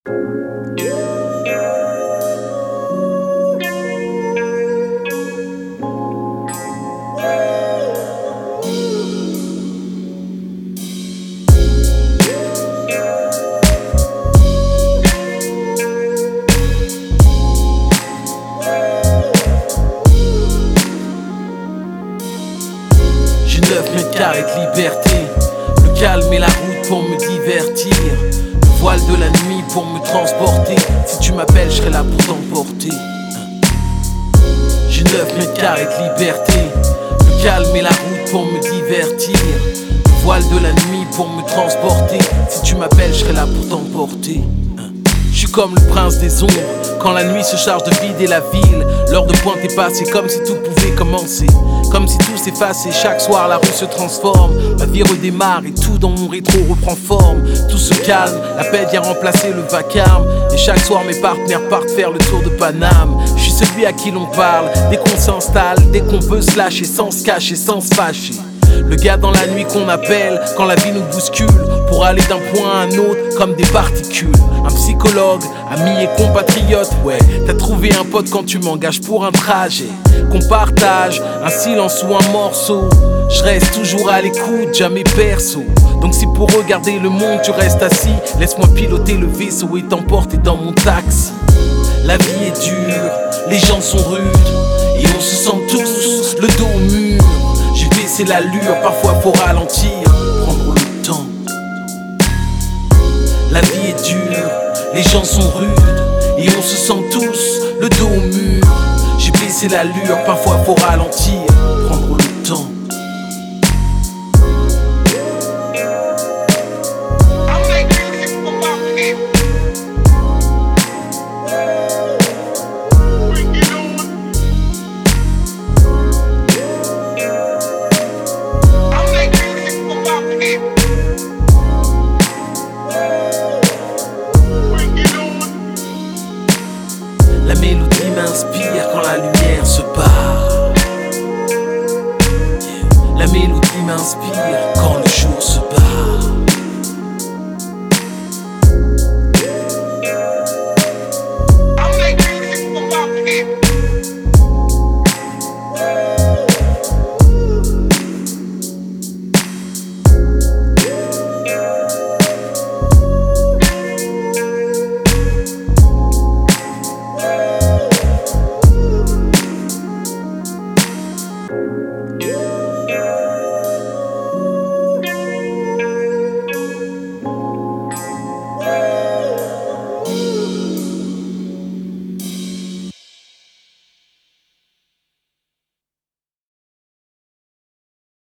J'ai 9 mètres carrés de liberté, le calme et la route pour me divertir, le voile de la nuit pour me transporter. Si tu m'appelles, je serai là pour t'emporter. J'ai 9 mètres carrés de liberté, le calme et la route pour me divertir, le voile de la nuit pour me transporter. Si tu m'appelles, je serai là pour t'emporter. Je suis comme le prince des ombres, quand la nuit se charge de vider la ville. L'heure de pointe est passée, comme si tout pouvait commencer, comme si tout s'effaçait. Chaque soir la rue se transforme, ma vie redémarre et tout dans mon rétro reprend forme. Tout se calme, la paix vient remplacer le vacarme, et chaque soir mes partenaires partent faire le tour de Paname. Je suis celui à qui l'on parle, dès qu'on s'installe, dès qu'on peut se lâcher sans se cacher, sans se fâcher. Le gars dans la nuit qu'on appelle quand la vie nous bouscule, pour aller d'un point à un autre comme des particules. Un psychologue, ami et compatriote, ouais. T'as trouvé un pote quand tu m'engages pour un trajet, qu'on partage un silence ou un morceau. Je reste toujours à l'écoute, jamais perso. Donc si pour regarder le monde tu restes assis, laisse-moi piloter le vaisseau et t'emporter dans mon taxi. La vie est dure, les gens sont rudes, et on se sent tous le dos au mur. J'ai baissé l'allure, parfois faut ralentir, prendre le temps. La vie est dure, les gens sont rudes, et on se sent tous le dos au mur. J'ai baissé l'allure, parfois faut ralentir, prendre le temps. La mélodie m'inspire quand la lumière se part. La mélodie m'inspire quand le jour se bat.